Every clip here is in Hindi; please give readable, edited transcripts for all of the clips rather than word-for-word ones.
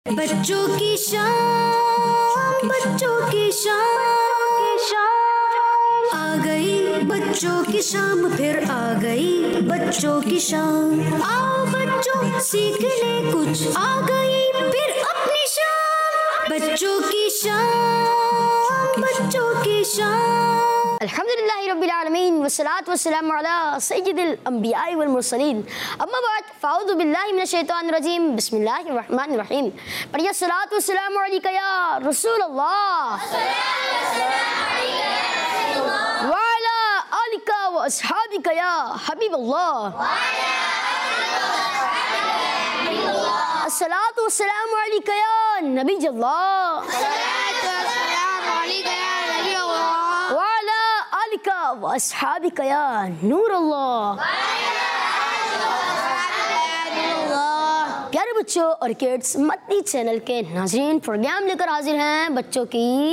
बच्चों की शाम, बच्चों की शाम आ गई, बच्चों की शाम फिर आ गई, बच्चों की शाम। आओ बच्चों सीख ले कुछ, आ गई फिर अपनी शाम। बच्चों की शाम, बच्चों की शाम। अल्हम्दुलिल्लाहि रब्बिल आलमीन वस्सलातु वस्सलामु अला सय्यिदिल अंबिया वल मुरसलीन अम्मा बाद फ़अऊज़ु बिल्लाहि मिनश शैतानिर रजीम बिस्मिल्लाहिर रहमानिर रहीम। पढ़िए सलातु वस्सलामु अलैका या रसूल अल्लाह व अला आलिका व अस्हाबिका या हबीब अल्लाह। अस्सलातु वस्सलामु अलैका या नबी अल्लाह अस्हाबिका या नूर अल्लाह। प्यारे बच्चों और किड्स, मदनी चैनल के नाज़रीन, प्रोग्राम लेकर हाजिर हैं बच्चों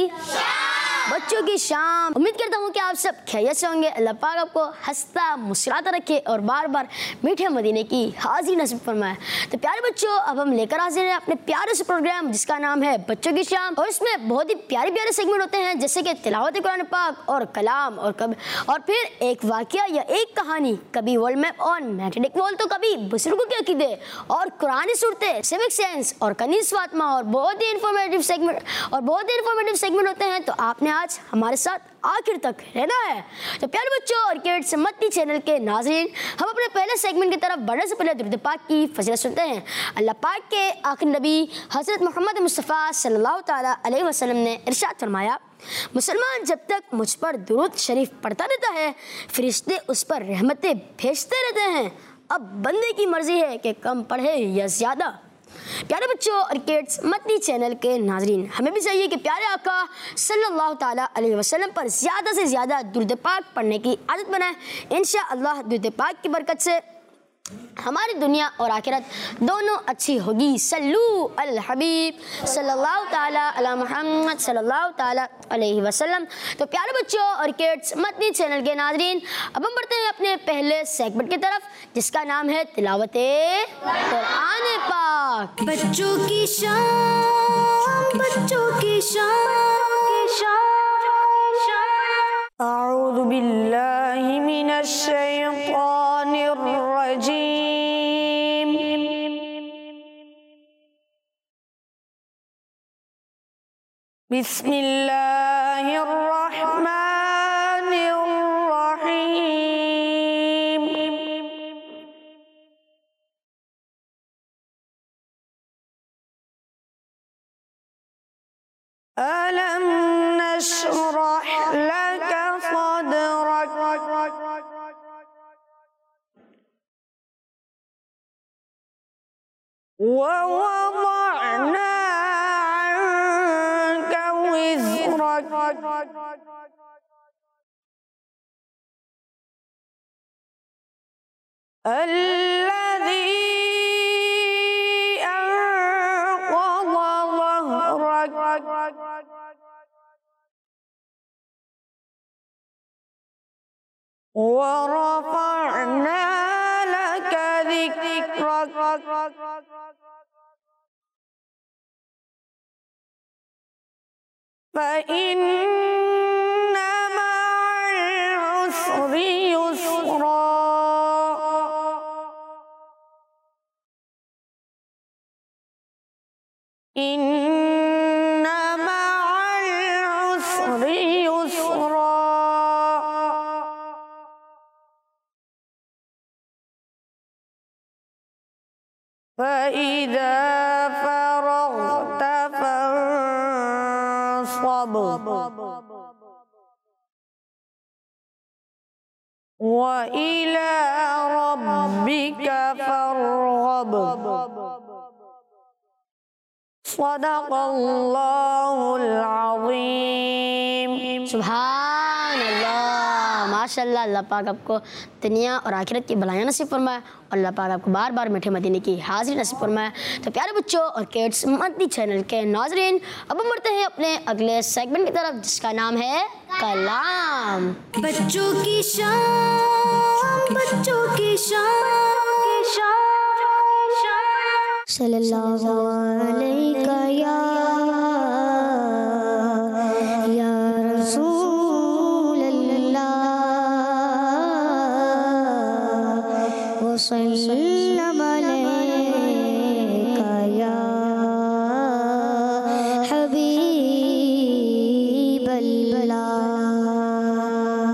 की शाम। उम्मीद करता हूँ कि आप सब खैरियत से होंगे। अल्लाह पाक आपको हंसता मुस्कुराता रखे और बार बार मीठे मदीने की हाज़िरी नसीब फरमाए। तो प्यारे बच्चों, अब हम लेकर हाजिर हैं अपने प्यारे से प्रोग्राम जिसका नाम है बच्चों की शाम। और इसमें बहुत ही प्यारे प्यारे सेगमेंट होते हैं जैसे कि तिलावत कुरान पाक और कलाम और फिर एक वाक़या या एक कहानी, कभी world map on mathematic wall, तो कभी बुजुर्गों के अकीदे और कुरानी सूरतें, सिविक साइंस और कनीज़ फातिमा और बहुत ही इंफॉर्मेटिव सेगमेंट होते हैं। तो आपने आज हमारे साथ आखिर तक रहना है। तो प्यारे बच्चों और किड्स, मदनी चैनल के नाज़रीन, हम अपने पहले सेगमेंट की तरफ बढ़ने से पहले दुरूद पाक की फजीलत सुनते हैं। अल्लाह पाक के आखिरी नबी हज़रत मोहम्मद मुस्तफ़ा सल्लल्लाहु ताला अलैहि वसल्लम ने इरशाद फरमाया, मुसलमान जब तक मुझ पर दुरूद शरीफ पढ़ता रहता है, फरिश्ते उस पर रहमतें भेजते रहते हैं। अब बंदे की मर्जी है कि कम पढ़े या ज़्यादा। प्यारे बच्चों और किड्स, मदनी चैनल के नाज़रीन, हमें भी चाहिए कि प्यारे आका सल्लल्लाहु ताला अलैहि वसल्लम पर ज़्यादा से ज़्यादा दुरूद पाक पढ़ने की आदत बनाएं। इंशाअल्लाह दुरूद पाक की बरकत से हमारी दुनिया और आखिरत दोनों अच्छी होगी। सल्लू अल हबीब सल्लल्लाहु ताला अला मुहम्मद सल्लल्लाहु ताला अलैहि वसल्लम। तो प्यारे बच्चों और किड्स, मदनी चैनल के नाज़रीन, अब हम बढ़ते हैं अपने पहले सेगमेंट की तरफ जिसका नाम है तिलावते कुरान पाक। बच्चों की शाम, बच्चों की शाम। अऊज़ु बिल्लाहि मिनश शैतानिर रजीम। बिस्मिल्लाहिर रहमानिर रहीम। अलम नशरह लक सदरक ववضعنا عنك وزرك الذي أنقض ظهرك ورفعنا لك ذكرك فإن مع العسر يسرا إن مع العسر يسرا فإذا فرغت فانصب وإلى ربك فارغب सदक़ल्लाहुल अज़ीम। सुभान अल्लाह, माशाअल्लाह। अल्लाह पाक आपको दुनिया और आखिरत की भलाइयाँ नसीब फरमाए और अल्लाह पाक आपको बार बार मीठे मदीने की हाज़िरी नसीब फरमाए। तो प्यारे बच्चों और किड्स, मदनी चैनल के नाज़रीन, अब हम बढ़ते हैं अपने अगले सेगमेंट की तरफ जिसका नाम है कलाम। बच्चों की शाम, बच्चों की शाम। सल्लल्लाहु अलैहि या रसूल अल्लाह वसल्लम अलैका या हबीब अल्लाह।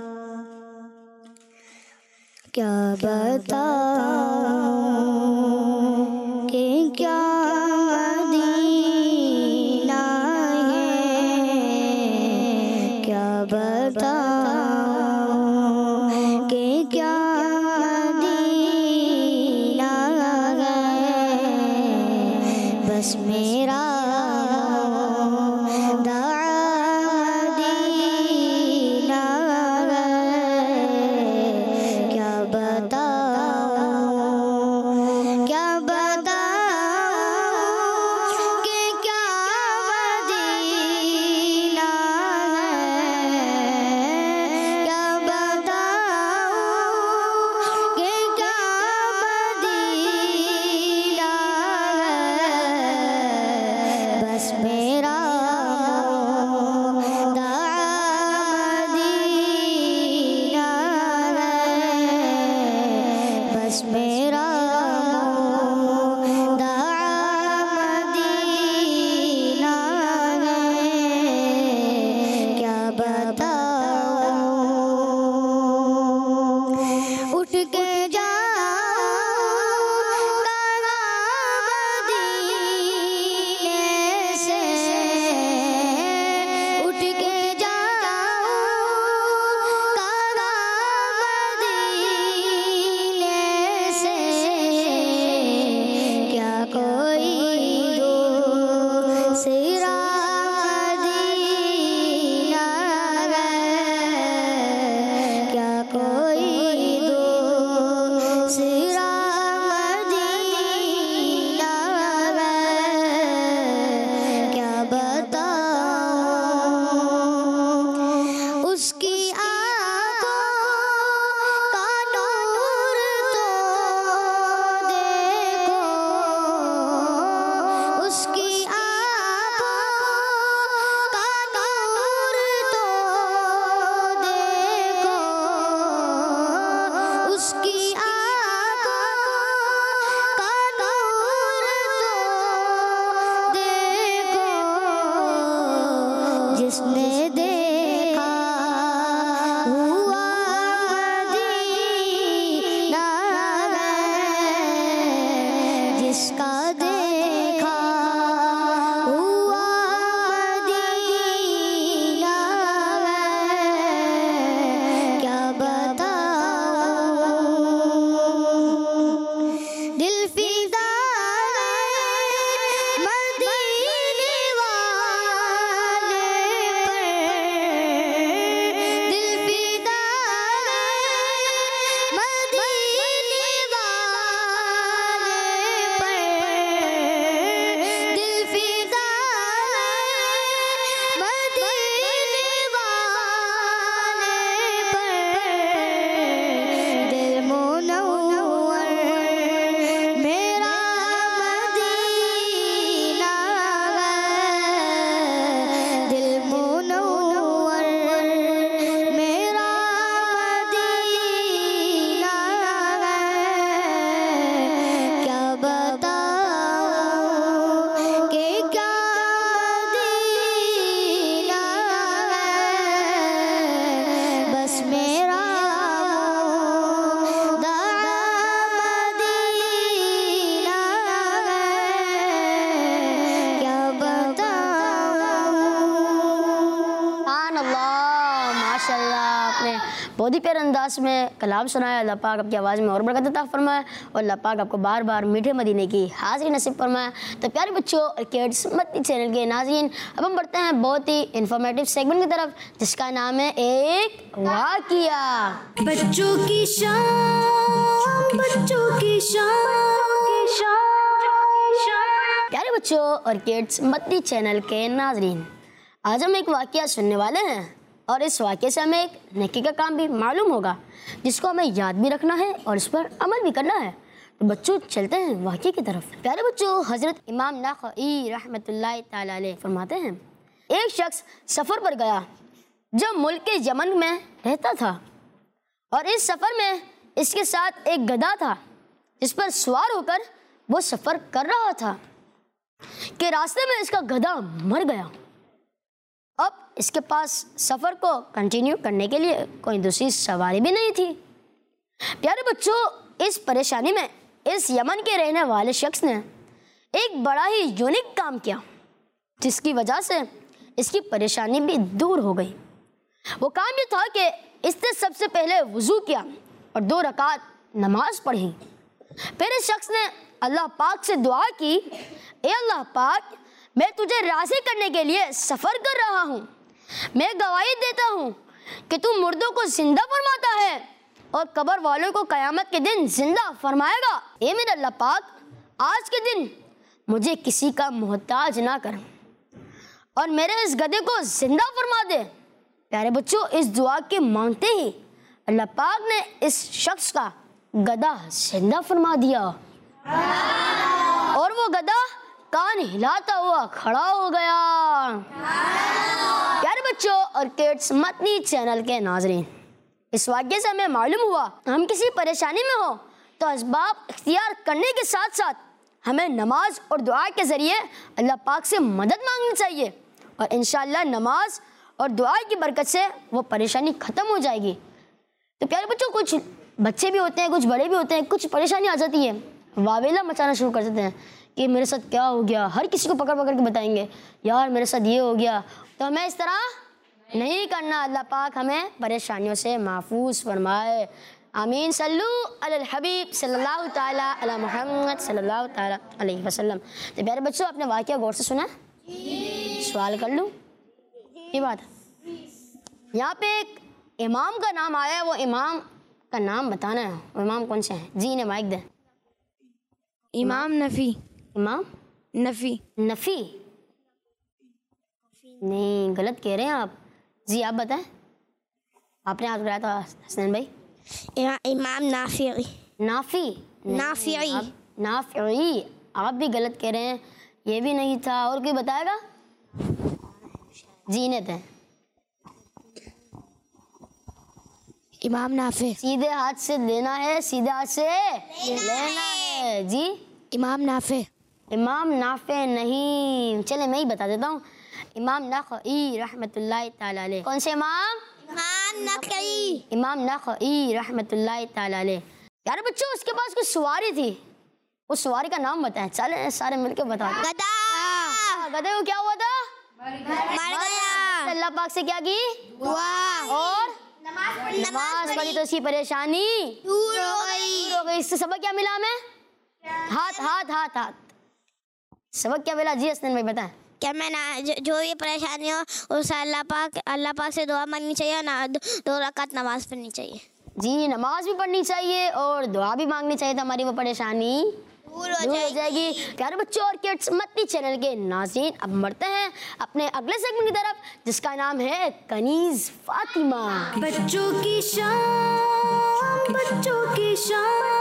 क्या बताऊं कि क्या मदीना है, क्या बताऊं कि क्या मदीना है, बस मेरा मदीना है, क्या बताऊं क्या बताऊं कि क्या मदीना है, क्या बताऊं कि क्या मदीना है, बस मेरा मदीना है, बस मेरा मदीना है, क्या बताऊं। उठ के जाऊं कहाँ मदीने से, उठ के जाऊं कहाँ मदीने से, क्या कोई दूसरा मदीना है, क्या कोई दूसरा मदीना है, क्या बताऊं। उसकी आँखों का नूर तो देखो, उसकी आँखों का नूर तो देखो, उसकी आँखों का नूर तो देखो, जिसने देखा हुआ मदीना है, जिसका देखा हुआ मदीना है, क्या बताऊं। दिल फिदा मदीने वाले पर, दिल फिदा मदीने वाले पर, दिल फिदा मदीने वाले पर, दिल मुनव्वर मेरा मदीना है, दिल मुनव्वर मेरा मदीना है, क्या बताऊं कि क्या मदीना है, बस मेरा मदीना है, क्या बताऊं। सुभान अल्लाह, माशाल्लाह। आपने बहुत ही प्यारे अंदाज में कलाम सुनाया। अल्लाह पाक आपकी आवाज़ में और बरकत अता फरमाए और अल्लाह पाक आपको बार बार मीठे मदीने की हाज़िरी नसीब फरमाए। तो प्यारे बच्चों और किड्स मदनी चैनल के नाज़रीन, अब हम बढ़ते हैं बहुत ही इंफॉर्मेटिव सेगमेंट की तरफ, जिसका नाम है एक वाक़िया। बच्चों की शान, बच्चों की शान। प्यारे बच्चों और किड्स मदनी चैनल के नाज़रीन, आज हम एक वाक़िया सुनने वाले हैं और इस वाक़े से हमें एक नेकी का काम भी मालूम होगा, जिसको हमें याद भी रखना है और इस पर अमल भी करना है। तो बच्चों चलते हैं वाक़े की तरफ। प्यारे बच्चों, हज़रत इमाम नखई रहमतुल्लाह ताला अलैह फरमाते हैं, एक शख्स सफ़र पर गया जो मुल्क के यमन में रहता था, और इस सफ़र में इसके साथ एक गधा था जिस पर सवार होकर वो सफ़र कर रहा था कि रास्ते में इसका गधा मर गया। अब इसके पास सफ़र को कंटिन्यू करने के लिए कोई दूसरी सवारी भी नहीं थी। प्यारे बच्चों, इस परेशानी में इस यमन के रहने वाले शख्स ने एक बड़ा ही यूनिक काम किया जिसकी वजह से इसकी परेशानी भी दूर हो गई। वो काम ये था कि इसने सबसे पहले वज़ू किया और 2 रकात नमाज पढ़ी। फिर इस शख्स ने अल्लाह पाक से दुआ की, ए अल्लाह पाक, मैं तुझे राज़ी करने के लिए सफ़र कर रहा हूँ। मैं गवाही देता हूँ कि तू मुर्दों को जिंदा फरमाता है और कब्र वालों को क़यामत के दिन जिंदा फरमाएगा। ए मेरे अल्लाह पाक, आज के दिन मुझे किसी का मोहताज ना कर और मेरे इस गधे को जिंदा फरमा दे। प्यारे बच्चों, इस दुआ के मांगते ही अल्लाह पाक ने इस शख्स का गधा जिंदा फरमा दिया और वो गधा कान हिलाता हुआ खड़ा हो गया। प्यारे बच्चों और किड्स मदनी चैनल के नाज़रीन, इस वाक़े से हमें मालूम हुआ हम किसी परेशानी में हो तो असबाब इख्तियार करने के साथ साथ हमें नमाज और दुआ के ज़रिए अल्लाह पाक से मदद मांगनी चाहिए और इंशाअल्लाह नमाज और दुआ की बरकत से वो परेशानी ख़त्म हो जाएगी। तो प्यारे बच्चों, कुछ बच्चे भी होते हैं, कुछ बड़े भी होते हैं, कुछ परेशानी आ जाती है, वावेला मचाना शुरू कर देते हैं कि मेरे साथ क्या हो गया। हर किसी को पकड़ पकड़ के बताएंगे, यार मेरे साथ ये हो गया। तो हमें इस तरह नहीं करना। अल्लाह पाक हमें परेशानियों से महफूज फरमाए। आमीन। सल्लू अलल हबीब सल्लल्लाहु ताला अला मुहम्मद सल्लल्लाहु ताला अलैहि वसल्लम। तो प्यारे बच्चों, आपने वाक़या गौर से सुना? सवाल कर लूँ? ये बात है, यहाँ पे एक इमाम का नाम आया है, वो इमाम का नाम बताना है। वो इमाम कौन से हैं? जी ने माइक दे। इमाम नफ़ी। इमाम नफ़ी। नफ़ी नहीं, गलत कह रहे हैं आप। जी आप बताएं, आपने हाथ उठाया था हसनैन भाई। इमाम नाफ़ी। नाफ़ी नाफ़ी आप भी गलत कह रहे हैं, ये भी नहीं था। और कोई बताएगा? जी ने थे। इमाम नाफ़ी। सीधे हाथ से देना है, सीधे हाथ से लेना है। जी इमाम नाफ़ी। इमाम नाफ़े नहीं, चले मैं ही बता देता हूँ। इमाम नखई रहमतुल्लाह ताला अलैह। कौन से इमाम? इमाम नखई। इमाम नखई रहमतुल्लाह ताला अलैह। यार बच्चों, उसके पास कुछ सवारी थी, उस सवारी का नाम बताएं। चले सारे मिलके बता दें। गधा। गधे को क्या हुआ था? मर गया। अल्लाह पाक से क्या की? दुआ और नमाज पढ़ी तो उसकी परेशानी दूर हो गई। इससे सबक क्या मिला हमें? हाथ हाथ हाथ हाथ। सबक क्या मिला? जी हसनैन भाई बताएं। क्या मैं ना जो ये परेशानी हो उसे अल्लाह पाक से दुआ मांगनी चाहिए ना 2 रकात नमाज पढ़नी चाहिए। जी, नमाज भी पढ़नी चाहिए और दुआ भी मांगनी चाहिए तो हमारी वो परेशानी दूर हो जाएगी। प्यारे बच्चों और किड्स मदनी चैनल के नाज़रीन, अब बढ़ते हैं अपने अगले सेगमेंट की तरफ जिसका नाम है कनीज़ फातिमा। बच्चों की शान, बच्चों की शान,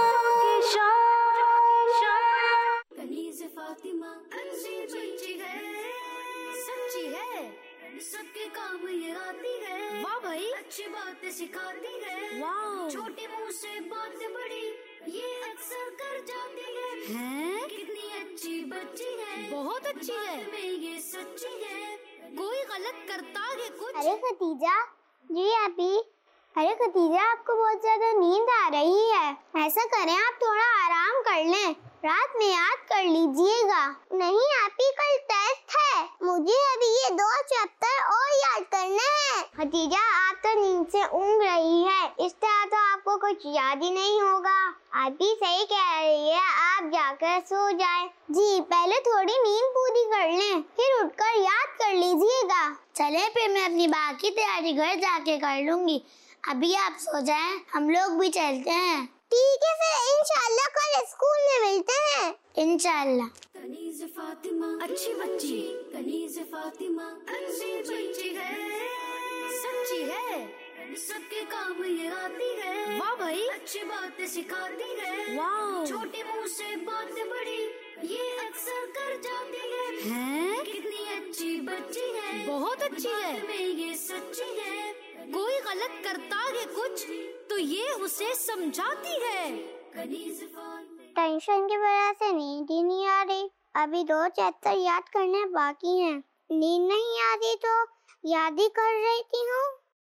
कनीज़ फातिमा अच्छी बच्ची है, सच्ची है, सबके काम ये आती है। वाह भाई, अच्छी बातें सिखाती है। वाह, छोटे मुंह से बात बड़ी ये अक्सर कर जाती है। कितनी अच्छी बच्ची है, बहुत अच्छी है, में ये सच्ची है, कोई गलत करता है कुछ। अरे खतीजा, जी अभी। अरे खतीजा, आपको बहुत ज्यादा नींद आ रही है, ऐसा करें आप थोड़ा आराम कर लें, रात में याद कर लीजिएगा। नहीं आपी, कल टेस्ट है, मुझे अभी ये 2 चैप्टर और याद करने हैं। खतीजा, आप तो नींद से ऊँघ रही है, इस तरह तो आपको कुछ याद ही नहीं होगा। आप ही सही कह रही है, आप जाकर सो जाएं। जी, पहले थोड़ी नींद पूरी कर लें, फिर उठकर याद कर लीजिएगा। चले फिर मैं अपनी बाकी तैयारी घर जाके कर लूंगी, अभी आप सो जाएं, हम लोग भी चलते हैं। ठीक है, फिर इंशाल्लाह कल स्कूल में मिलते हैं। इंशाल्लाह। कनीज़ फातिमा अच्छी बच्ची, कनीज़ फातिमा अच्छी बच्ची है, सच्ची है, सबके काम ये आती है। वाह भाई, अच्छी बातें सिखाती है। वाह, छोटे मुंह से बात बड़ी ये अक्सर कर जाती है। हैं? कितनी अच्छी बच्ची है, बहुत अच्छी है। बात में ये सच्ची है। कोई गलत करता है कुछ तो ये उसे समझाती है। कनीज़ फातिमा। टेंशन की वजह से नींद ही नहीं आ रही। अभी 2 चैप्टर याद करने बाकी हैं। नींद नहीं आती तो याद ही कर रही थी हूँ।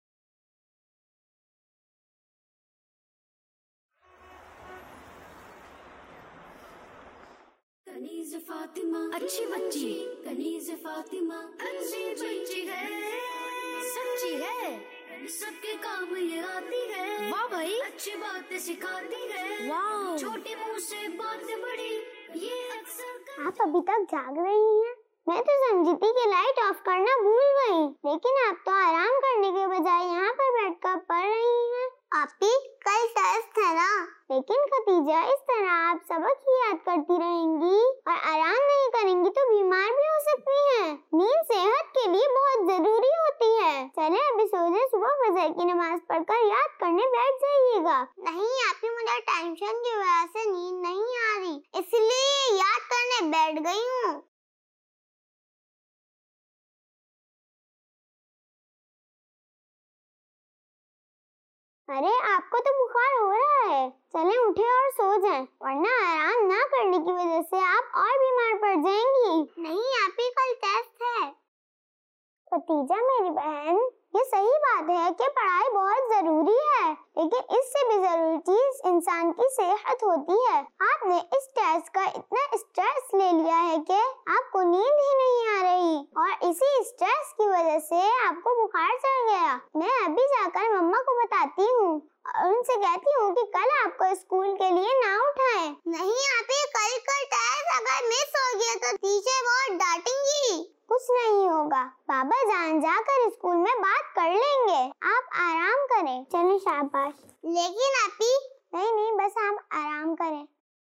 कनीज़ फातिमा अच्छी बच्ची, कनीज़ फातिमा अच्छी बच्ची है, सच्ची है। सबके काम ये आती है। वाह भाई, अच्छी बातें सिखाती है। वाह, छोटे मुंह से बात बड़ी ये अक्सर कर। आप अभी तक जाग रही हैं? मैं तो समझी थी कि लाइट ऑफ करना भूल गई, लेकिन आप तो आराम करने के बजाय यहाँ पर बैठकर पढ़ रही हैं। आपी कल टेस्ट है ना, लेकिन खतीजा इस तरह आप सबक ही याद करती रहेंगी और आराम नहीं करेंगी तो बीमार भी हो सकती हैं। नींद सेहत के लिए बहुत जरूरी होती है। चले अभी सो जाए, सुबह फजर की नमाज पढ़कर याद करने बैठ जाइएगा। नहीं आपी, मुझे टेंशन की वजह से नींद नहीं आ रही, इसलिए याद करने बैठ गई हूँ। अरे आपको तो बुखार हो रहा है, चलें उठे और सो जाएं, वरना आराम ना करने की वजह से आप और बीमार पड़ जाएंगी। नहीं आप ही कल टेस्ट है। खतीजा मेरी बहन, ये सही बात है कि पढ़ाई बहुत जरूरी है, लेकिन इससे भी जरूरी चीज इंसान की सेहत होती है। आपने इस टेस्ट का इतना स्ट्रेस ले लिया है कि आपको नींद ही नहीं आ रही और इसी स्ट्रेस की वजह से आपको बुखार चढ़ गया। मैं अभी जाकर मम्मा को बताती हूँ और उनसे कहती हूँ कि कल आपको स्कूल के लिए ना उठाएं। नहीं आप ये कल का टेस्ट अगर मिस हो गया तो टीचर बहुत डांटेंगी। कुछ नहीं होगा, बाबा जान जाकर स्कूल में बात कर लेंगे, आप आराम करें। चलिए शाबाश। लेकिन आपी नहीं बस आप आराम करें।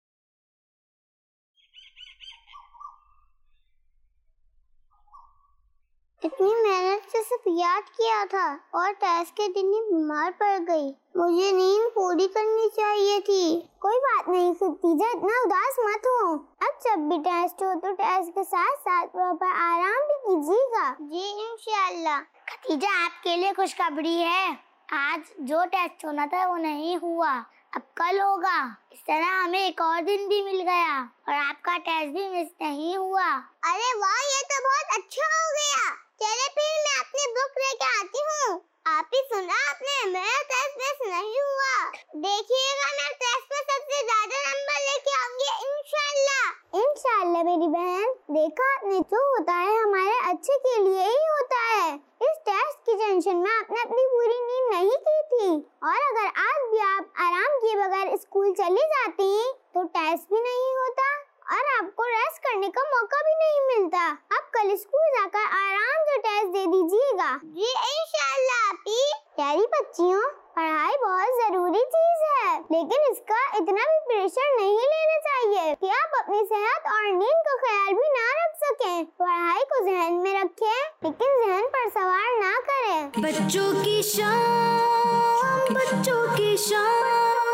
इतनी मेहनत से सब याद किया था और टेस्ट के दिन ही बीमार पड़ गई। मुझे नींद पूरी करनी चाहिए थी। कोई बात नहीं खतीजा, इतना उदास मत हो। अब जब भी टेस्ट हो तो टेस्ट के साथ साथ प्रॉपर आराम भी कीजिएगा। जी इंशाअल्लाह। खतीजा आपके लिए खुशखबरी है, आज जो टेस्ट होना था वो नहीं हुआ, अब कल होगा। इस तरह हमें एक और दिन भी मिल गया और आपका टेस्ट भी मिस नहीं हुआ। अरे वाह, ये तो बहुत अच्छा हो गया। चले फिर मैं अपनी बुक लेके आती हूँ। आप ही सुना आपने, मेरा टेस्ट मिस नहीं हुआ। देखिएगा मैं टेस्ट में सबसे ज्यादा नंबर लेके आऊंगी इंशाअल्लाह। इंशाअल्लाह मेरी बहन, देखा आपने, जो होता है हमारे अच्छे के लिए ही होता है। इस टेस्ट की टेंशन में आपने अपनी पूरी नींद नहीं की थी और अगर आज भी आप आराम किए बगैर स्कूल चली जाती तो टेस्ट भी नहीं होता और आपको रेस्ट करने का मौका भी नहीं मिलता। अब कल स्कूल जाकर आराम से टेस्ट दे दीजिएगा। जी इंशाअल्लाह आपी। प्यारी बच्चियों, पढ़ाई बहुत जरूरी चीज है, लेकिन इसका इतना भी प्रेशर नहीं लेना चाहिए कि आप अपनी सेहत और नींद का ख्याल भी ना रख सकें। पढ़ाई को जहन में रखें, लेकिन जहन पर सवार ना करें। बच्चों की शाम, बच्चों की शाम।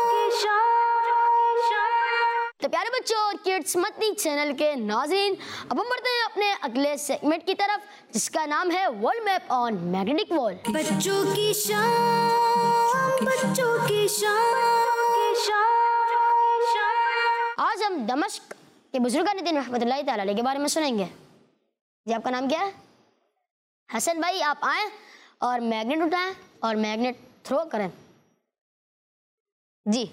तो प्यारे बच्चों और किड्स मत्ती चैनल के नाज़रीन, अब हम बढ़ते हैं अपने अगले सेगमेंट की तरफ, जिसका नाम है world map on magnetic wall. बच्चों की शाम, बच्चों की शाम। आज हम दमिश्क के बुजुर्गानुद्दीन रहमतुल्लाहि तआला अलैह के बारे में सुनेंगे। जी आपका नाम क्या है? हसन भाई, आप आए और मैग्नेट उठाएं और मैग्नेट थ्रो करें। जी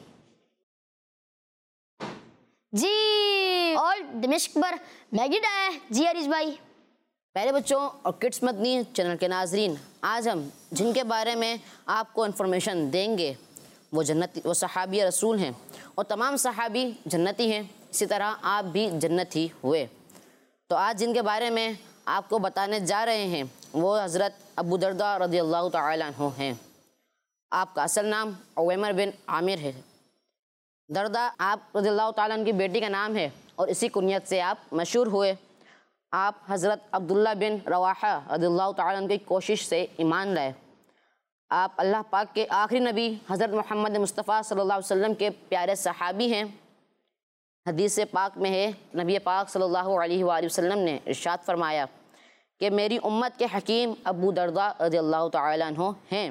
जी, और दमिश्क पर मैग्नेट आया है। जी हरीश भाई। प्यारे बच्चों और किड्स मदनी चैनल के नाजरीन, आज हम जिनके बारे में आपको इन्फॉर्मेशन देंगे वो सहाबी रसूल हैं और तमाम सहाबी जन्नती हैं, इसी तरह आप भी जन्नती हुए। तो आज जिनके बारे में आपको बताने जा रहे हैं वो हज़रत अबू दरदा रज़ियल्लाहु तआला अन्हु हैं। आपका असल नाम उवैमर बिन आमिर है। दरदा आप रज़ियल्लाहु तआला अन्हु की बेटी का नाम है और इसी कुनियत से आप मशहूर हुए। आप हज़रत अब्दुल्ला बिन रवाहा रज़ियल्लाहु तआला अन्हु की कोशिश से ईमान लाए। आप अल्लाह पाक के आखिरी नबी हज़रत मोहम्मद मुस्तफ़ा सल्लल्लाहु अलैहि वसल्लम के प्यारे सहाबी हैं। हदीस पाक में है, नबी पाक सल्लल्लाहु अलैहि वसल्लम ने इरशाद फरमाया कि मेरी उम्मत के हकीम अबू दरदा रज़ियल्लाहु तआला अन्हु हैं।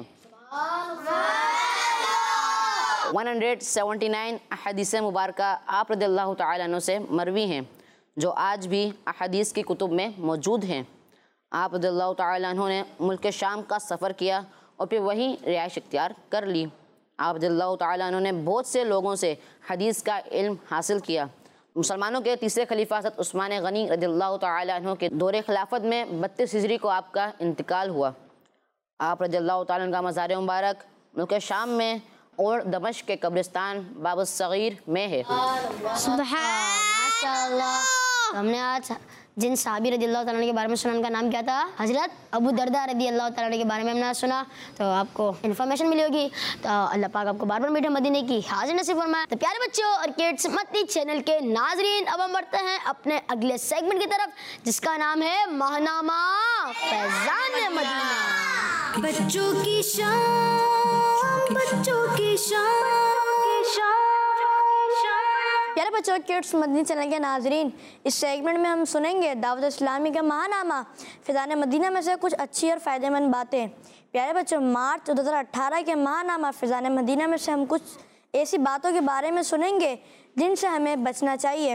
179 अहदीस मुबारका आप रज़ियल्लाहु तआला अन्हु से मरवी हैं, जो आज भी अहदीस की कुतुब में मौजूद हैं। आप रज़ियल्लाहु तआला अन्हु ने मुल्क शाम का सफ़र किया और फिर वहीं रिहाइश इख्तियार कर ली। आप रज़ियल्लाहु तआला अन्हु ने बहुत से लोगों से हदीस का इल्म हासिल किया। मुसलमानों के तीसरे खलीफा हज़रत उस्मान गनी रज़ियल्लाहु तआला अन्हु के दौरे खिलाफत में 32 हिजरी को आपका इंतकाल हुआ। आप रज़ियल्लाहु तआला अन्हु का मज़ार मुबारक मुल्क शाम में और दमिश्क के कब्रिस्तान बाब सगीर में है। माशाअल्लाह। तो हमने आज जिन साहबी रज़ियल्लाहु तआला के बारे में सुना, उनका नाम क्या था? हज़रत अबू दरदा रज़ियल्लाहु तआला के बारे में हमने सुना, तो आपको इन्फॉर्मेशन मिली होगी। तो अल्लाह पाक आपको बार बार मीठे मदीने की हाज़िर नसीब फरमाए। तो प्यारे बच्चों और किड्स मदनी चैनल के नाजरीन, अब हम बढ़ते हैं अपने अगले सेगमेंट की तरफ, जिसका नाम है माहनामा फैज़ान मदीना। बच्चों की शान, बच्चों की शान। प्यारे बच्चों, किड्स मदनी चैनल के नाजरीन, इस सेगमेंट में हम सुनेंगे दावत इस्लामी का महानामा फैज़ान मदीना में से कुछ अच्छी और फ़ायदेमंद बातें। प्यारे बच्चों, मार्च 2018 के महानामा फैज़ान मदीना में से हम कुछ ऐसी बातों के बारे में सुनेंगे जिनसे हमें बचना चाहिए।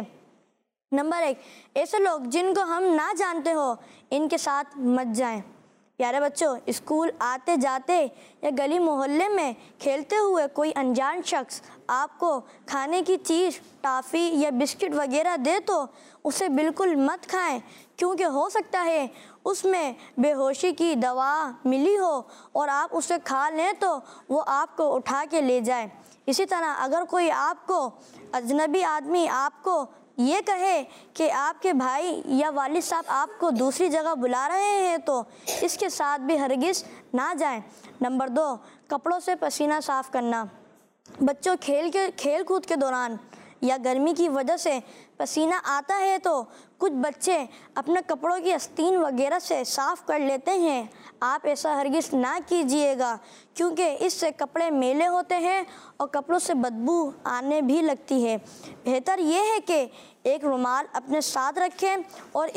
नंबर 1, ऐसे लोग जिनको हम ना जानते हो इनके साथ मत जाएं। प्यारे बच्चों, स्कूल आते जाते या गली मोहल्ले में खेलते हुए कोई अनजान शख्स आपको खाने की चीज़, टॉफ़ी या बिस्किट वगैरह दे तो उसे बिल्कुल मत खाएं, क्योंकि हो सकता है उसमें बेहोशी की दवा मिली हो और आप उसे खा लें तो वो आपको उठा के ले जाए। इसी तरह अगर कोई आपको अजनबी आदमी आपको ये कहे कि आपके भाई या वालिद साहब आपको दूसरी जगह बुला रहे हैं तो इसके साथ भी हरगिज़ ना जाएं। नंबर 2, कपड़ों से पसीना साफ़ करना। बच्चों, खेल कूद के दौरान या गर्मी की वजह से पसीना आता है तो कुछ बच्चे अपने कपड़ों की आस्तीन वगैरह से साफ़ कर लेते हैं। आप ऐसा हरगिज़ ना कीजिएगा, क्योंकि इससे कपड़े मैले होते हैं और कपड़ों से बदबू आने भी लगती है। बेहतर यह है कि एक रुमाल अपने साथ रखें और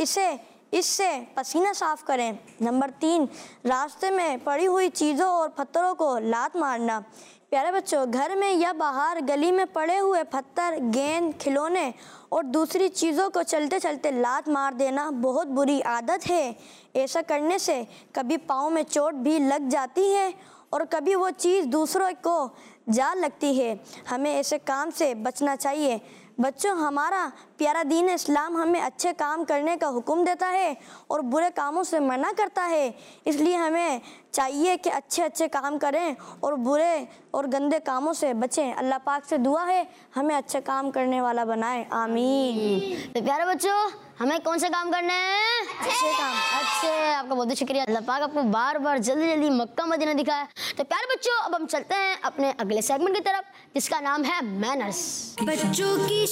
इससे पसीना साफ़ करें। नंबर 3, रास्ते में पड़ी हुई चीज़ों और पत्थरों को लात मारना। प्यारे बच्चों, घर में या बाहर गली में पड़े हुए पत्थर, गेंद, खिलौने और दूसरी चीज़ों को चलते चलते लात मार देना बहुत बुरी आदत है। ऐसा करने से कभी पाँव में चोट भी लग जाती है और कभी वो चीज़ दूसरों को जा लगती है। हमें ऐसे काम से बचना चाहिए। बच्चों, हमारा प्यारा दीन इस्लाम हमें अच्छे काम करने का हुक्म देता है और बुरे कामों से मना करता है। इसलिए हमें चाहिए कि अच्छे काम करें और बुरे और गंदे कामों से बचें। अल्लाह पाक से दुआ है हमें अच्छे काम करने वाला बनाए, आमीन। तो प्यारे बच्चों, हमें कौन से काम करने हैं? अच्छे काम। अच्छे, आपका बहुत शुक्रिया। अल्लाह पाक आपको बार बार जल्दी मक्का मदीना दिखाया। तो प्यारे बच्चों, अब हम चलते हैं अपने अगले सेगमेंट की तरफ, जिसका नाम है मैनर्स। बच्चों की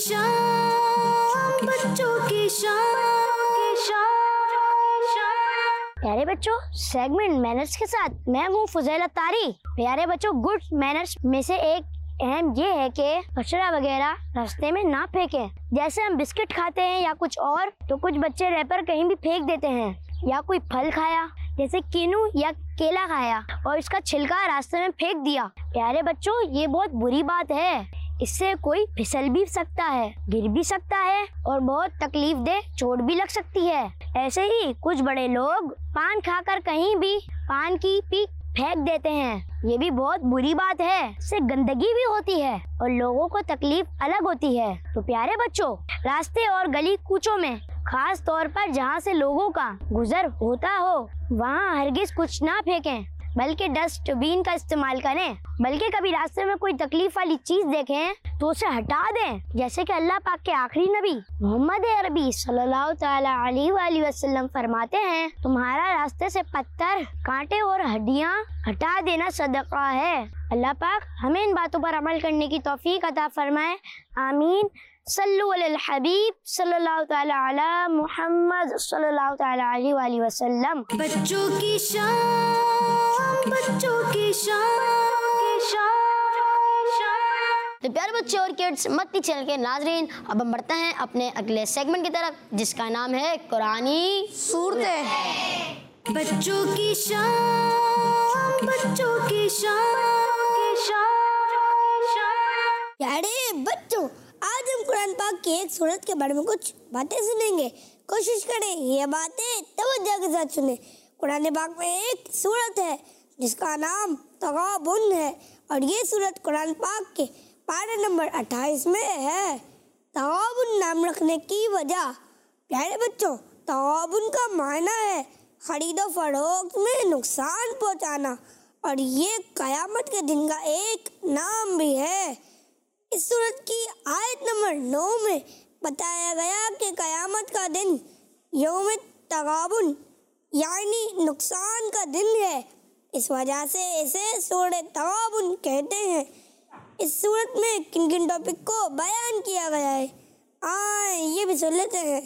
शान, बच्चों की शान। प्यारे बच्चों, सेगमेंट मैनर्स के साथ मैं हूँ फुज़ैल अत्तारी। प्यारे बच्चों, गुड मैनर्स में से एक अहम ये है कि कचरा वगैरह रास्ते में ना फेंकें। जैसे हम बिस्किट खाते हैं या कुछ और, तो कुछ बच्चे रैपर कहीं भी फेंक देते हैं, या कोई फल खाया जैसे कीनू या केला खाया और इसका छिलका रास्ते में फेंक दिया। प्यारे बच्चों, ये बहुत बुरी बात है। इससे कोई फिसल भी सकता है, गिर भी सकता है और बहुत तकलीफ दे चोट भी लग सकती है। ऐसे ही कुछ बड़े लोग पान खाकर कहीं भी पान की पीक फेंक देते हैं। ये भी बहुत बुरी बात है। इससे गंदगी भी होती है और लोगों को तकलीफ अलग होती है। तो प्यारे बच्चों, रास्ते और गली कूचों में, खास तौर पर जहाँ से लोगों का गुजर होता हो, वहाँ हरगिज कुछ ना फेंकें, बल्कि डस्टबिन का इस्तेमाल करें। बल्कि कभी रास्ते में कोई तकलीफ वाली चीज देखें तो उसे हटा दें। जैसे कि अल्लाह पाक के आखिरी नबी मोहम्मद अरबी सल्लल्लाहु ताला अलैहि वसल्लम फरमाते हैं, तुम्हारा रास्ते से पत्थर, कांटे और हड्डियां हटा देना सदका है। अल्लाह पाक हमें इन बातों पर अमल करने की तौफीक अता फरमाए, आमीन सल्लु अलल हबीब सल्लल्लाहु तआला अला मुहम्मद सल्लल्लाहु तआला अलैहि वसल्लम। बच्चों की शाम, बच्चों की शाम। तो प्यारे बच्चों और किड्स मत्ती चैनल के नाजरीन, अब हम बढ़ते हैं अपने अगले सेगमेंट की तरफ, जिसका नाम है कुरानी सूरतें। बच्चों की शाम, बच्चों की शाम। प्यारे बच्चों, आज हम कुरान पाक की एक सूरत के बारे में कुछ बातें सुनेंगे। कोशिश करें ये बातें तवज्जो के साथ सुने। कुरान पाक में एक सूरत है जिसका नाम तगाबुन है और ये सूरत कुरान पाक के पारा नंबर 28 में है। तगाबुन नाम रखने की वजह, प्यारे बच्चों, तगाबुन का मायना है खरीदो फरोख्त में नुकसान पहुंचाना और ये कयामत के दिन का एक नाम भी है। इस सूरत की आयत नंबर 9 में बताया गया कि कयामत का दिन यौम तगाबुन यानी नुकसान का दिन है। इस वजह से इसे सूरत तगाबुन कहते हैं। इस सूरत में किन किन टॉपिक को बयान किया गया है, आए ये भी सुन लेते हैं।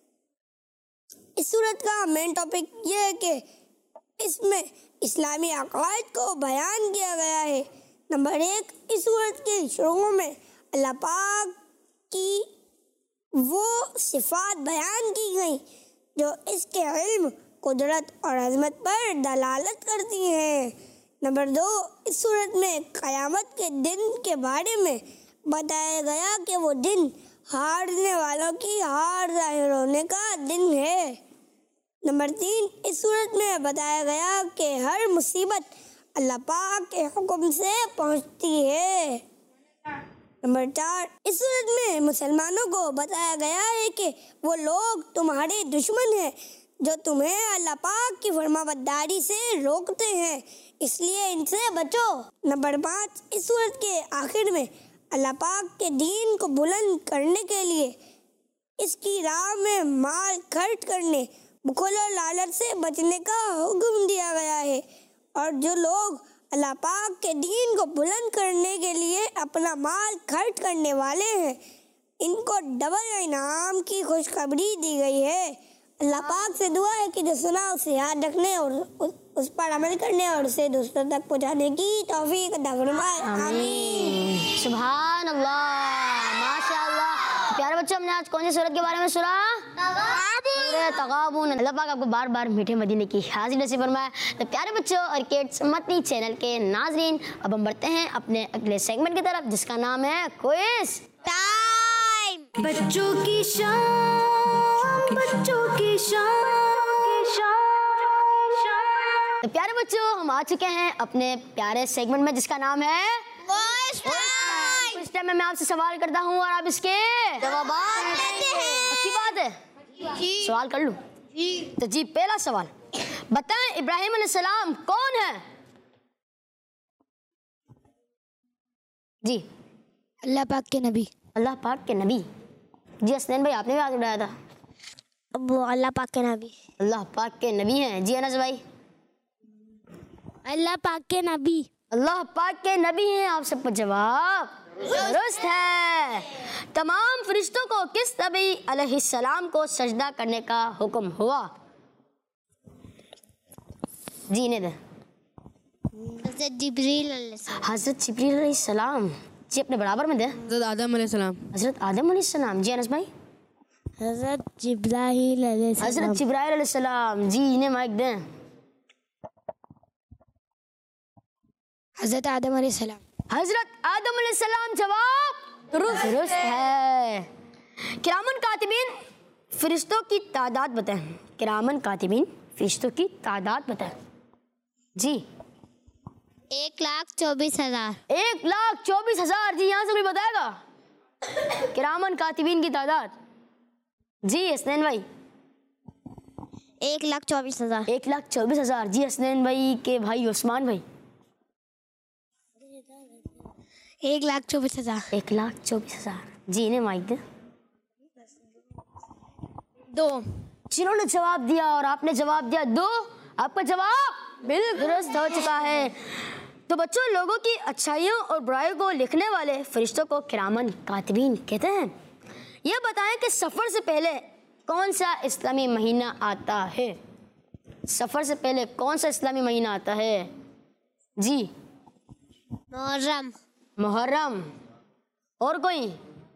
इस सूरत का मेन टॉपिक ये है कि इसमें इस्लामी अक़ायद को बयान किया गया है। नंबर 1, इस सूरत के शुरू में अल्लाह पाक की वो सिफात बयान की गई जो इसके इल्म, कुदरत और अज़मत पर दलालत करती हैं। नंबर 2, इस सूरत में क़यामत के दिन के बारे में बताया गया कि वो दिन हारने वालों की हार ज़ाहिर होने का दिन है। नंबर 3, इस सूरत में बताया गया कि हर मुसीबत अल्लाह पाक के हुक्म से पहुंचती है। नंबर 4, इस सूरत में मुसलमानों को बताया गया है कि वो लोग तुम्हारे दुश्मन हैं जो तुम्हें अल्लाह पाक की फरमाबरदारी से रोकते हैं, इसलिए इनसे बचो। नंबर 5, इस सूरत के आखिर में अल्लाह पाक के दीन को बुलंद करने के लिए इसकी राह में माल खर्च करने, बुखल और लालच से बचने का हुक्म दिया गया है। और जो लोग अल्लाह पाक के दीन को बुलंद करने के लिए अपना माल खर्च करने वाले हैं, इनको डबल इनाम की खुशखबरी दी गई है। अल्लाह पाक से दुआ है कि जो सुना उसे याद रखने और उस पर अमल करने और उसे दूसरों तक पहुंचाने की तौफीक अता फरमाए। आमीन। सुभान अल्लाह, माशाअल्लाह। प्यारे बच्चों, हमने आज कौन सी सूरत के बारे में सुना? तगाबुन। अल्लाह पाक आपको बार बार मीठे मदीने की हाजिर नसीब फरमाए। तो प्यारे बच्चों और किड्स मत्ती चैनल के नाजरीन, अब हम बढ़ते हैं अपने अगले सेगमेंट की तरफ, जिसका नाम है क्विज टाइम। बच्चों की शाम, बच्चों की शाम। तो प्यारे बच्चों, हम आ चुके हैं अपने प्यारे सेगमेंट में जिसका नाम है क्विज टाइम। इस टाइम में मैं आपसे सवाल करता हूँ और आप इसके जवाब देते हैं। अच्छी बात है, सवाल कर लूं? तो जी, पहला सवाल बताएं, इब्राहिम अलैहिस्सलाम कौन है? जी, अल्लाह पाक के नबी। अल्लाह पाक के नबी। जी हसनैन भाई, आपने भी हाथ उठाया था। वो अल्लाह पाक के नबी। अल्लाह पाक के नबी हैं। जी अनस भाई, अल्लाह पाक के नबी। अल्लाह पाक के नबी हैं। आप सबका जवाब दुरुस्त है। तमाम फरिश्तों को किस नबी अलैहिस्सलाम को सजदा करने का हुक्म हुआ? जी ने हज़रत जिब्रील अलैहिस्सलाम। हज़रत जिब्रील अलैहिस्सलाम। जी, अपने बराबर में दे। हज़रत आदम अलैहिस्सलाम। हज़रत आदम अलैहिस्सलाम। जी अनस भाई, हज़रत जिब्राइल अलैहिस्सलाम। हज़रत जिब्राइल अलैहिस्सलाम। जी, इन्हें माइक दें। हज़रत आदम अलैहिस्सलाम। हज़रत आदम अलैहिस्सलाम। जवाब दुरुस्त है। किरामन कातिबीन फरिश्तों की तादाद बताएं। किरामन कातिबीन फरिश्तों की तादाद बताएं। जी, 1,24,000। 1,24,000। जी, यहाँ से कोई बताएगा किरामन कातिबीन की तादाद? जी हसनैन भाई। 1,24,000। 1,24,000। जी हसनैन भाई के भाई उस्मान भाई। 1,24,000। 1,24,000। जी, इन्हें माइक दे। 2। जिन्होंने जवाब दिया और आपने जवाब दिया 2, आपका जवाब बिल्कुल दुरुस्त हो चुका है। तो बच्चों, लोगों की अच्छाइयों और बुराइयों को लिखने वाले फरिश्तों को किरामन कातिबीन कहते हैं। ये बताएं कि सफ़र से पहले कौन सा इस्लामी महीना आता है? सफ़र से पहले कौन सा इस्लामी महीना आता है? जी मुहर्रम। मुहर्रम। और कोई?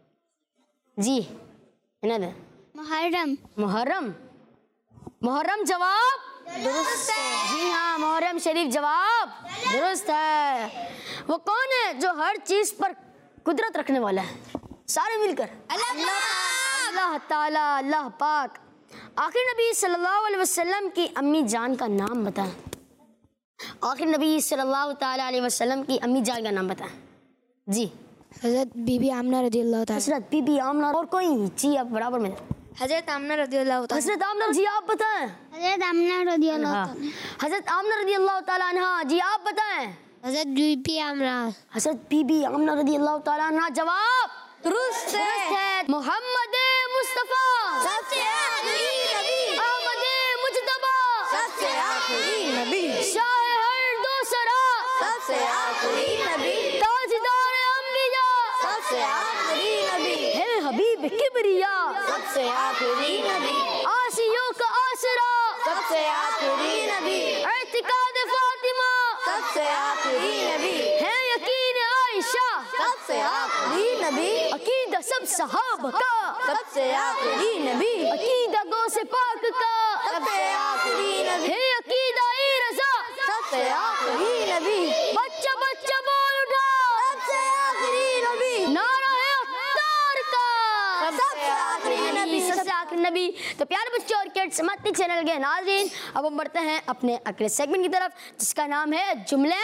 जी इन्हें मुहर्रम। मुहर्रम। मुहर्रम जवाब दुरुस्त है। जी हाँ, मुहर्रम शरीफ जवाब दुरुस्त है। वो कौन है जो हर चीज पर कुदरत रखने वाला है? सारे मिलकर अल्लाह ताला, अल्लाह पाक। आखिर नबी सल्लल्लाहु अलैहि वसल्लम की अम्मी जान का नाम बताएं। आखिर नबी सल्लल्लाहु ताला अलैहि वसल्लम की अम्मी जान का नाम बताएं। जी हजरत बीबी आमना रज़ियल्लाहु ताला। हजरत बीबी आमना। और कोई? जी आप बराबर में। हजरत आमना रज़ियल्लाहु ताला। हजरत आमना। जी आप बताएं। हजरत आमना रज़ियल्लाहु ताला। हजरत आमना रज़ियल्लाहु ताला अन्हा। जी आप बताएं। हजरत बीबी आमना। हजरत बीबी आमना रज़ियल्लाहु ताला अन्हा जवाब दुरुस्त है। मोहम्मद मुस्तफा सबसे आखिरी नबी, अहमद मुजतबा सबसे आखिरी नबी, शाह हर दो सरा सबसे आखिरी नबी, ताजदार अंबिया सबसे आखिरी नबी, है हबीब किबरिया सबसे आखिरी नबी, आसियों का आसरा सबसे आखिरी नबी, एतिकाद फातिमा सबसे आखिरी नबी, है यकीन आयशा सबसे आखिरी नबी, अकीदा सब सहाबा का सबसे आखिरी नबी, अकीदा गौ से पाक का सबसे आखिरी नबी, है अकीदा ए रजा सबसे आखिरी नबी, बच्चा बच्चा बोल उठा सबसे आखिरी नबी, नारा है अख्तार का सबसे आखिरी नबी, सबसे आखिरी नबी। तो प्यारे बच्चों और किड्स मत्ती चैनल के नाज़रीन, अब हम बढ़ते हैं अपने अगले सेगमेंट की तरफ जिसका नाम है जुमले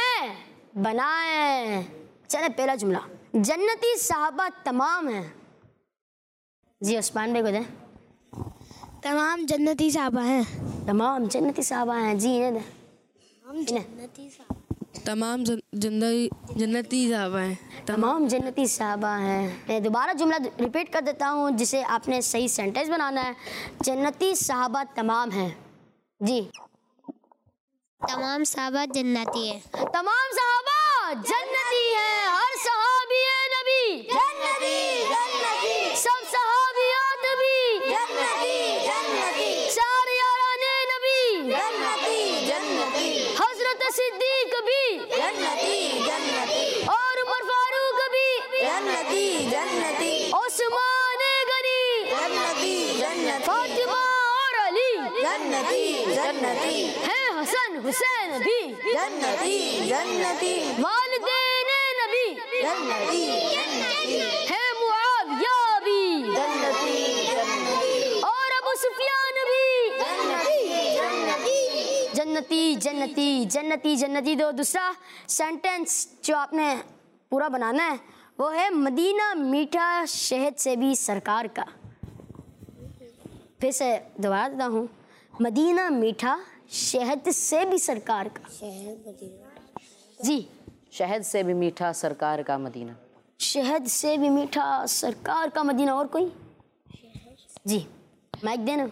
बनाएं। चले पहला जुमला, जन्नती साहबा तमाम हैं। जी उस्मान भाई को दें। तमाम जन्नती साहबा हैं। तमाम जन्नती साहबा हैं। जी इन्हें दें। तमाम जन्नती साहबा हैं। तमाम जन्नती साहबा हैं। मैं दोबारा जुमला रिपीट कर देता हूँ जिसे आपने सही सेंटेंस बनाना है। जन्नती साहबा तमाम हैं। जी तमाम साहबा जन्नती है। तमाम साहबा जन्नती हैं। हर सहाबी है नबी जन्नती, जन्नती, सब सहाबियात भी जन्नती, जन्नती, चार याराने नबी जन्नती, जन्नती, हजरत सिद्दीक भी जन्नती, जन्नती, और उमर फारूक भी जन्नती, जन्नती, उस्मान गनी जन्नती, जन्नती, फातिमा और अली जन्नती, जन्नती, है हसन हुसैन भी जन्नती, जन्नती, वालिदैन नबी जन्नती, जन्नती, है मुआविया भी जन्नती, जन्नती, और अबू सुफियान भी जन्नती, जन्नती, जन्नती जन्नती जन्नती जन्नती। दो दूसरा सेंटेंस जो आपने पूरा बनाना है वो है मदीना मीठा शहद से भी सरकार का। फिर से दोबारा देता हूँ, मदीना मीठा शहद से भी सरकार का। जी शहद से भी मीठा सरकार का मदीना। शहद से भी मीठा सरकार का मदीना। और कोई? जी माइक देना।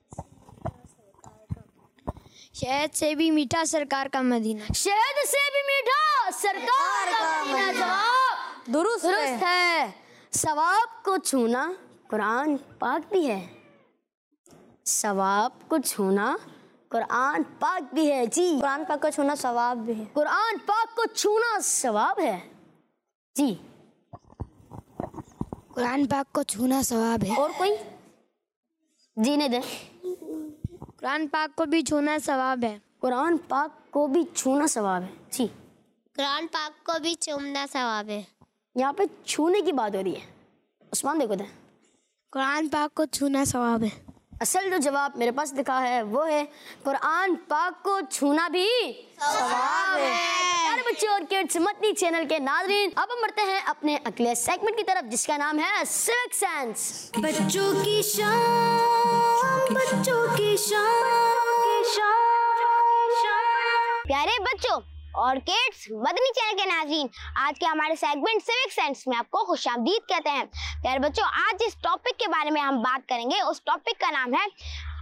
शहद से भी मीठा सरकार का मदीना। शहद से भी मीठा सरकार का मदीना जवाब दुरुस्त है। सवाब को छूना कुरान पाक भी है। सवाब को छूना कुरान पाक भी है। जी कुरान पाक को छूना सवाब भी है। कुरान पाक को छूना सवाब है। जी कुरान पाक को छूना सवाब है। और कोई? जीने दे। कुरान पाक को भी छूना सवाब है। कुरान पाक को भी छूना सवाब है। जी कुरान पाक को भी चूमना सवाब है। यहाँ पे छूने की बात हो रही है। उस्मान देखो दे। कुरान पाक को छूना सवाब है। असल जो जवाब मेरे पास दिखा है वो है कुरान पाक को छूना भी सवाब है। प्यारे बच्चों और किड्स मत्ती चैनल के नाज़रीन, अब हम बढ़ते हैं अपने अगले सेगमेंट की तरफ जिसका नाम है सिविक सेंस। बच्चों की शान, बच्चों की शान। प्यारे बच्चों और किड्स मदनी चैनल के नाज़रीन, आज के हमारे सेगमेंट सिविक सेंस में आपको खुशामदीद कहते हैं। प्यारे बच्चों, आज जिस टॉपिक के बारे में हम बात करेंगे उस टॉपिक का नाम है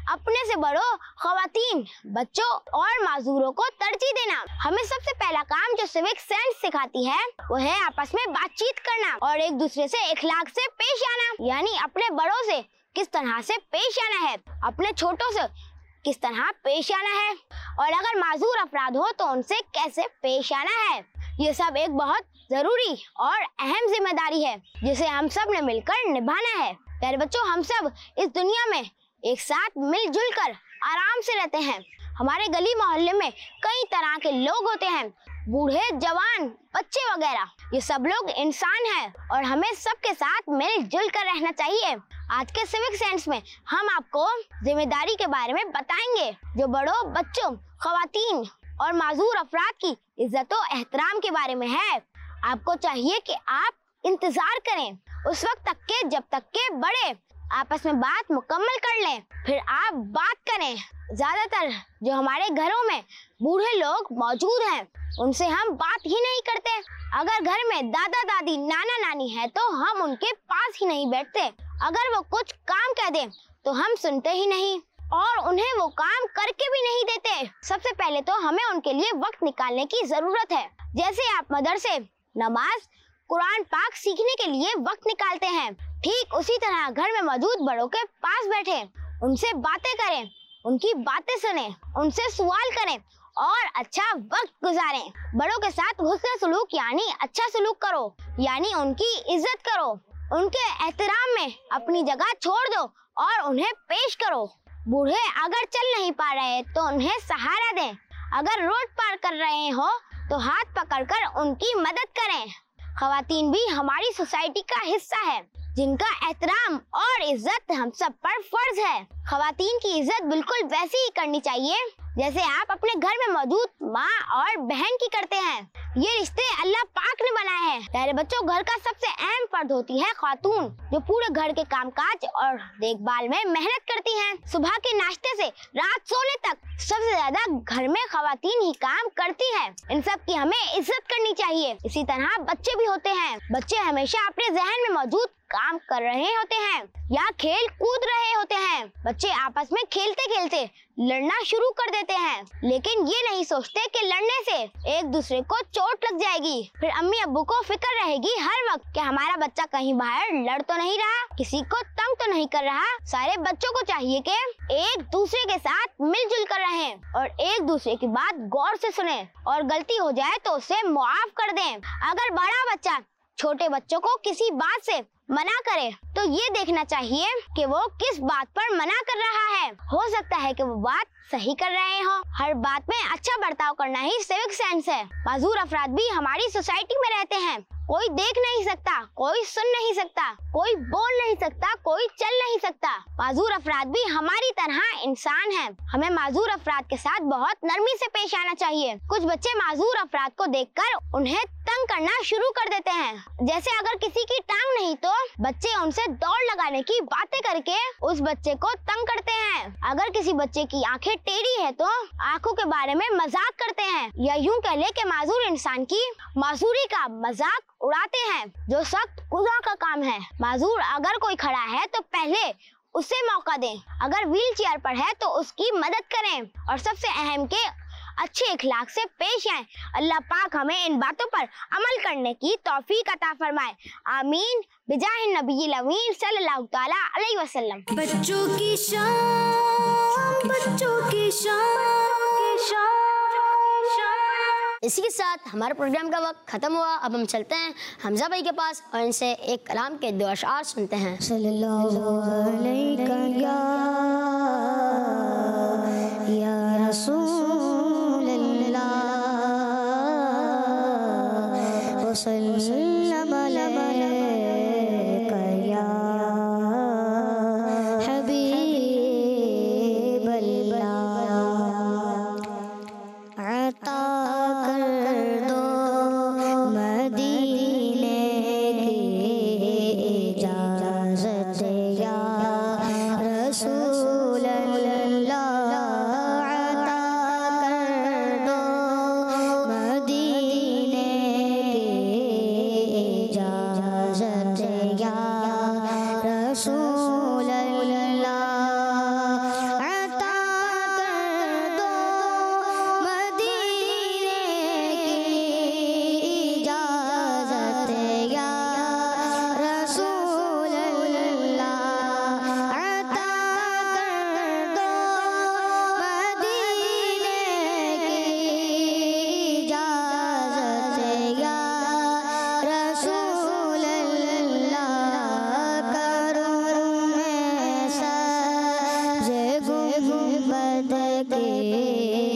अपने से बड़ों, खवातीन, बच्चों और माजूरों को तरजीह देना। हमें सबसे पहला काम जो सिविक सेंस सिखाती है वो है आपस में बातचीत करना और एक दूसरे से इखलाक से पेश आना, यानी अपने बड़ों से किस तरह से पेश आना है, अपने छोटों से किस तरह पेश आना है और अगर माजूर अफराद हो तो उनसे कैसे पेश आना है। ये सब एक बहुत जरूरी और अहम जिम्मेदारी है जिसे हम सब ने मिलकर निभाना है। प्यारे बच्चों, हम सब इस दुनिया में एक साथ मिलजुल कर आराम से रहते हैं। हमारे गली मोहल्ले में कई तरह के लोग होते हैं, बूढ़े, जवान, बच्चे वगैरह। ये सब लोग इंसान हैं और हमें सबके साथ मिलजुल कर रहना चाहिए। आज के सिविक सेंस में हम आपको जिम्मेदारी के बारे में बताएंगे जो बड़ों, बच्चों, खवातीन और माजूर अफराद की इज्जत और एहतराम के बारे में है। आपको चाहिए कि आप इंतजार करें उस वक्त तक के जब तक के बड़े आपस में बात मुकम्मल कर लें, फिर आप बात करें। ज्यादातर जो हमारे घरों में बूढ़े लोग मौजूद हैं उनसे हम बात ही नहीं करते। अगर घर में दादा दादी, नाना नानी है तो हम उनके पास ही नहीं बैठते। अगर वो कुछ काम कह दें तो हम सुनते ही नहीं और उन्हें वो काम करके भी नहीं देते। सबसे पहले तो हमें उनके लिए वक्त निकालने की जरूरत है। जैसे आप मदरसे, नमाज, कुरान पाक सीखने के लिए वक्त निकालते हैं, ठीक उसी तरह घर में मौजूद बड़ों के पास बैठे, उनसे बातें करें, उनकी बातें सुने, उनसे सवाल करें और अच्छा वक्त गुजारें। बड़ों के साथ हुस्न सलूक यानी अच्छा सलूक करो, यानी उनकी इज्जत करो, उनके एहतराम में अपनी जगह छोड़ दो और उन्हें पेश करो। बूढ़े अगर चल नहीं पा रहे तो उन्हें सहारा दें। अगर रोड पार कर रहे हो तो हाथ पकड़कर उनकी मदद करें। खवातीन भी हमारी सोसाइटी का हिस्सा है जिनका एहतराम और इज्जत हम सब पर फर्ज है। खवातीन की इज्जत बिल्कुल वैसी ही करनी चाहिए जैसे आप अपने घर में मौजूद माँ और बहन की करते हैं। ये रिश्ते अल्लाह पाक ने बनाए हैं। प्यारे बच्चों, घर का सबसे अहम फर्द होती है खातून जो पूरे घर के कामकाज और देखभाल में मेहनत करती हैं। सुबह के नाश्ते से रात सोने तक सबसे ज्यादा घर में खवातीन ही काम करती हैं। इन सब की हमें इज्जत करनी चाहिए। इसी तरह बच्चे भी होते हैं। बच्चे हमेशा अपने जहन में मौजूद काम कर रहे होते हैं या खेल कूद रहे होते हैं। बच्चे आपस में खेलते खेलते लड़ना शुरू कर देते हैं, लेकिन ये नहीं सोचते कि लड़ने से एक दूसरे को चोट लग जाएगी। फिर अम्मी अब्बू को फिक्र रहेगी हर वक्त कि हमारा बच्चा कहीं बाहर लड़ तो नहीं रहा, किसी को तंग तो नहीं कर रहा। सारे बच्चों को चाहिए कि एक दूसरे के साथ मिलजुल कर रहें और एक दूसरे की बात गौर से सुने और गलती हो जाए तो उसे मुआफ कर दें। अगर बड़ा बच्चा छोटे बच्चों को किसी बात से मना करे तो ये देखना चाहिए कि वो किस बात पर मना कर रहा है। हो सकता है कि वो बात सही कर रहे हो। हर बात में अच्छा बर्ताव करना ही सिविक सेंस है। माजूर अफराद भी हमारी सोसाइटी में रहते हैं। कोई देख नहीं सकता, कोई सुन नहीं सकता, कोई बोल नहीं सकता, कोई चल नहीं सकता। माजूर अफराद भी हमारी तरह इंसान हैं। हमें माजूर अफराद के साथ बहुत नरमी से पेश आना चाहिए। कुछ बच्चे माजूर अफराद को देखकर उन्हें तंग करना शुरू कर देते हैं। जैसे अगर किसी की टांग नहीं तो बच्चे उनसे दौड़ लगाने की बातें करके उस बच्चे को तंग करते हैं। अगर किसी बच्चे की आंखें टेढ़ी है तो आंखों के बारे में मजाक करते हैं या यूं कह ले कि माजूर इंसान की माजूरी का मजाक उड़ाते हैं, जो सख्त गुनाह का काम है। माजूर अगर कोई खड़ा है तो पहले उसे मौका दें। अगर व्हील चेयर पर है तो उसकी मदद करें और सबसे अहम के अच्छे इखलाक से पेश आएं। अल्लाह पाक हमें इन बातों पर अमल करने की तौफीक अता फरमाए। आमीन बिजाहि नबी अमीन सल्लल्लाहु तआला अलैहि वसल्लम। बच्चों की शान, बच्चों की शान। इसी के साथ हमारे प्रोग्राम का वक्त खत्म हुआ। अब हम चलते हैं हमजा भाई के पास और इनसे एक कलाम के दो अशआर सुनते हैं। सल्लल्लाहु अलैहि या रसूल अल्लाह वसल्लम अलैका या हबीब अल्लाह। अता कर दो मदीने की इजाज़त या रसूल अल्लाह। अता कर दो मदीने की रे